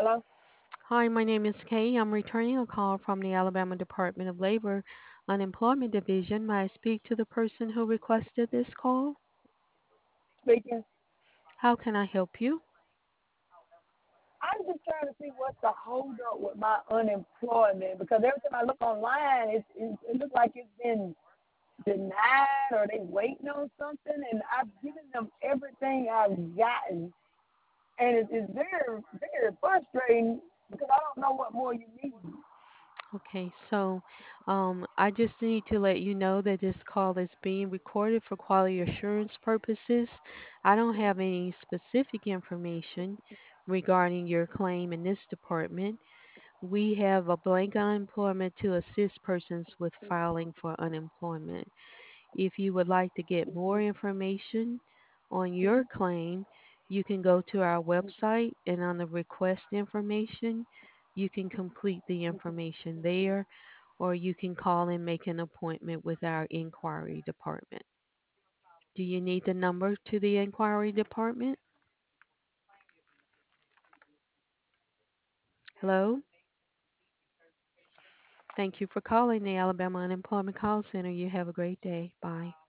Hello? Hi, my name is Kay. I'm returning a call from the Alabama Department of Labor Unemployment Division. May I speak to the person who requested this call? Speaking. How can I help you? I'm just trying to see what's the hold up with my unemployment because every time I look online, it looks like it's been denied or they waiting on something, and I've given them everything I've gotten, and it's very very frustrating because I don't know what more you need. Okay, so I just need to let you know that this call is being recorded for quality assurance purposes. I don't have any specific information regarding your claim in this department. We have a blank unemployment to assist persons with filing for unemployment. If you would like to get more information on your claim, you can go to our website and on the request information, you can complete the information there, or you can call and make an appointment with our inquiry department. Do you need the number to the inquiry department? Hello? Thank you for calling the Alabama Unemployment Call Center. You have a great day. Bye.